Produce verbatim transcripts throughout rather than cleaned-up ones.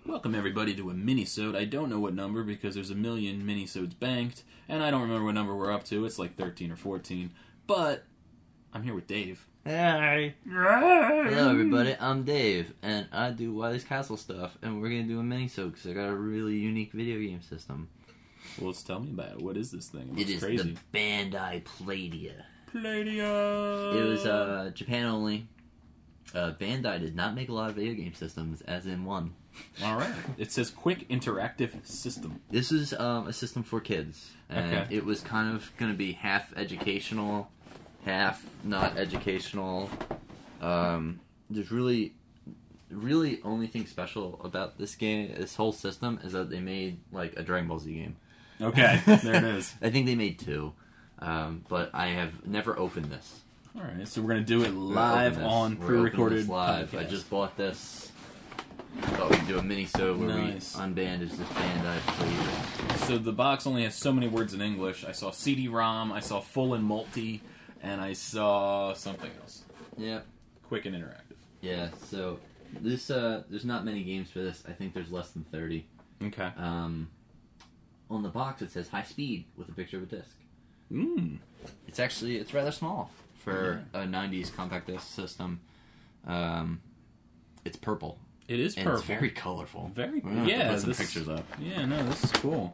Welcome everybody to a mini-sode. I don't know what number because there's a million mini-sodes banked, and I don't remember what number we're up to. It's like thirteen or fourteen, but I'm here with Dave. Hey! Hello everybody, I'm Dave, and I do Wily's Castle stuff, and we're gonna do a mini-sode because I got a really unique video game system. Well, let's tell me about it. What is this thing? It, It is crazy. the Bandai Palladium. Palladium! It was uh, Japan only. Uh, Bandai did not make a lot of video game systems, as in one. Alright. It says Quick Interactive System. This is um, a system for kids, and Okay. it was kind of going to be half educational, half not educational. Um, there's really, really only thing special about this game, this whole system, is that they made like a Dragon Ball Z game. Okay, there it is. I think they made two, um, but I have never opened this. Alright, so we're going to do it We're live opening this. on We're pre-recorded opening this live. podcast. I just bought this. Thought we'd do a mini-sode where Nice. we unbandage this Bandai Palladium. So the box only has so many words in English. I saw C D ROM, I saw full and multi, and I saw something else. Yeah. Quick and interactive. Yeah, so this uh there's not many games for this. I think there's less than thirty. Okay. Um on the box it says high speed with a picture of a disc. Mmm. It's actually it's rather small for a nineties compact disc system. Um it's purple. It is And purple. it's very colorful. Very We're gonna have to yeah. put some this, pictures up. Yeah, no, this is cool.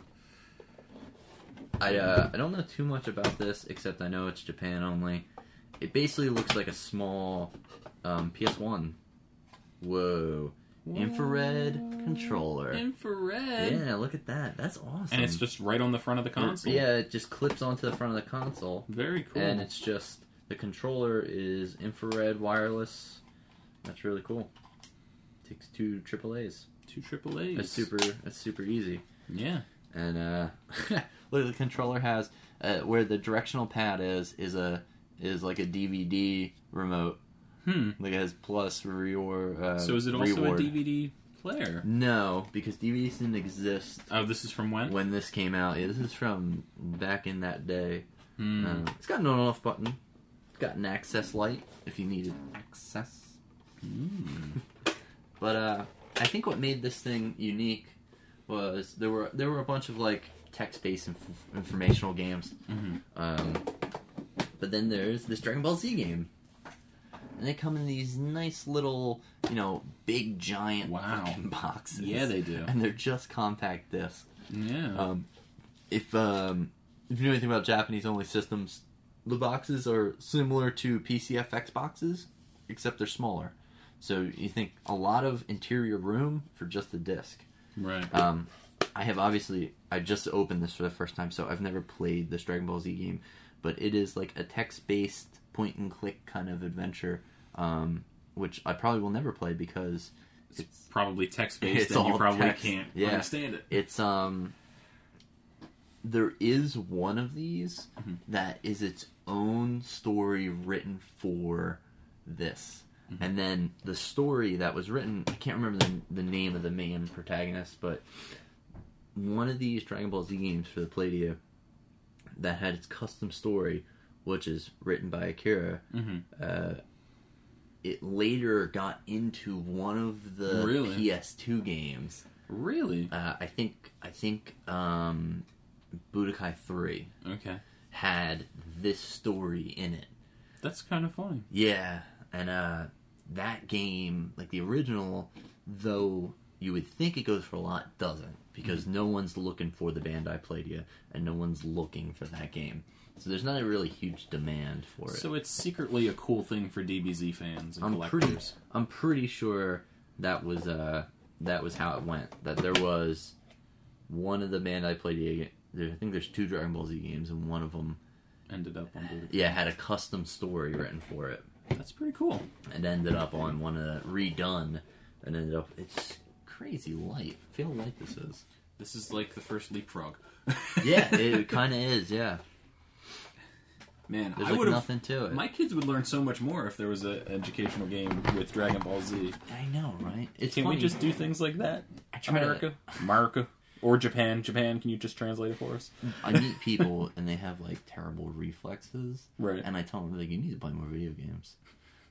I uh I don't know too much about this except I know it's Japan only. It basically looks like a small um P S one. Whoa. Infrared controller. Infrared. Yeah, look at that. That's awesome. And it's just right on the front of the console. Yeah, it just clips onto the front of the console. Very cool. And it's just, the controller is infrared wireless. That's really cool. Takes two triple A's. two triple A's. That's super, that's super easy. Yeah. And, uh, look, the controller has, uh, where the directional pad is, is a, is like a D V D remote. Hmm. Like it has plus reward. Uh, So is it also reward. a D V D player? No, because D V Ds didn't exist Oh, this is from when? when this came out. Yeah, this is from back in that day. Hmm. Um, it's got an on-off button. It's got an access light if you needed access. Mm. But uh, I think what made this thing unique was there were there were a bunch of like text-based inf- informational games. Mm-hmm. Um, but then there's this Dragon Ball Z game. And they come in these nice little, you know, big giant Wow. fucking boxes. Yeah, they do. And they're just compact discs. Yeah. Um, if um, if you know anything about Japanese-only systems, the boxes are similar to P C F X boxes, except they're smaller. So you think a lot of interior room for just the disc. right. Um, I have obviously, I just opened this for the first time, so I've never played this Dragon Ball Z game, but it is like a text-based point-and-click kind of adventure, um, which I probably will never play because it's, it's probably text-based it's and you all probably text. can't Yeah. understand it. It's um there is one of these Mhm. that is its own story written for this. Mhm. And then the story that was written, I can't remember the, the name of the main protagonist, but one of these Dragon Ball Z games for the Palladium that had its custom story, which is written by Akira, Mm-hmm. uh, it later got into one of the Really? P S two games. Really? Uh, I think I think um, Budokai three Okay. had this story in it. That's kind of funny. Yeah, and uh, that game, like the original, though you would think it goes for a lot, doesn't, because no one's looking for the Bandai Palladium, and no one's looking for that game. So there's not a really huge demand for it. So it's secretly a cool thing for D B Z fans and I'm collectors. pretty, I'm pretty sure that was uh, that was how it went. That there was one of the Bandai Palladium. There, I think there's two Dragon Ball Z games, and one of them, Ended up on Budokai. yeah, had a custom story written for it, That's pretty cool. and ended up on one of the redone, and ended up. It's crazy light. Feel how light this is. This is like the first Leapfrog. Yeah, it kind of is. Yeah, Man, there's I like would have. nothing to it. My kids would learn so much more if there was an educational game with Dragon Ball Z. I know, right? It's Can funny. we just do things like that? I try to- America? America? Or Japan? Japan, can you just translate it for us? I meet people and they have like terrible reflexes. Right. And I tell them, like, you need to play more video games.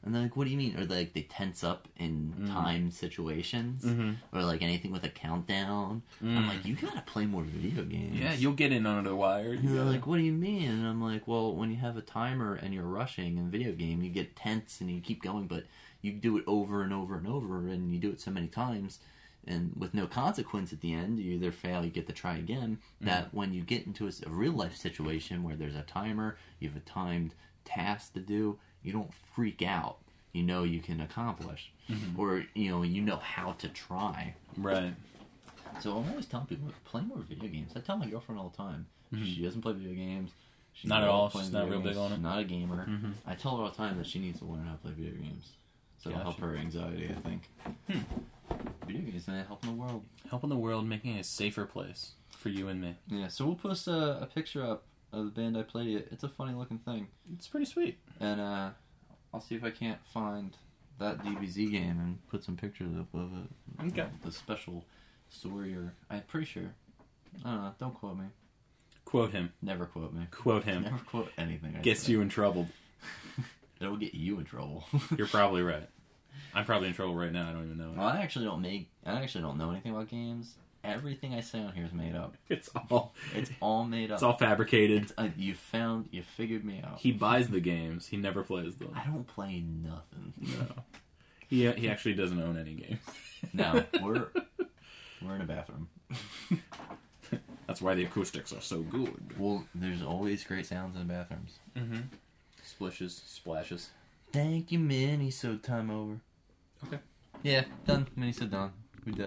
And they're like, what do you mean? Or like they tense up in Mm. time situations, Mm-hmm. or like anything with a countdown. Mm. I'm like, you gotta play more video games. Yeah, you'll get in under the wire. And You they're gotta- like, what do you mean? And I'm like, well, when you have a timer and you're rushing in a video game, you get tense and you keep going, but you do it over and over and over, and you do it so many times, and with no consequence at the end, you either fail, you get to try again, that when you get into a, a real-life situation where there's a timer, you have a timed task to do, you don't freak out. You know you can accomplish. Mhm. Or, you know, you know how to try. Right. So I'm always telling people, play more video games. I tell my girlfriend all the time. Mhm. She doesn't play video games. She's Not at all. playing She's not video real big games. on it. She's not a gamer. Mhm. I tell her all the time that she needs to learn how to play video games. So it'll help Gotcha. her anxiety, I think. Hmm. Video games, man, helping the world. Helping the world, making it a safer place for you and me. Yeah, so we'll post a, a picture up of the band I played it. It's a funny looking thing. It's pretty sweet. And uh, I'll see if I can't find that D B Z game and put some pictures up of it. Okay. The special story, or I'm pretty sure. I don't know. Don't quote me. Quote him. Never quote me. Quote him. Never quote anything. I Gets say. you in trouble. It'll get you in trouble. You're probably right. I'm probably in trouble right now. I don't even know it. Well, I actually don't make. I actually don't know anything about games. Everything I say on here is made up. It's all. It's all made up. It's all fabricated. It's, uh, you found. You figured me out. He buys the games. He never plays them. I don't play nothing. No. He he actually doesn't own any games. No, we're we're in a bathroom. That's why the acoustics are so good. Well, there's always great sounds in bathrooms. Mm-hmm. Splishes, splashes. Thank you, Minnie. So time over. Okay. Yeah, done. Minnie, so done.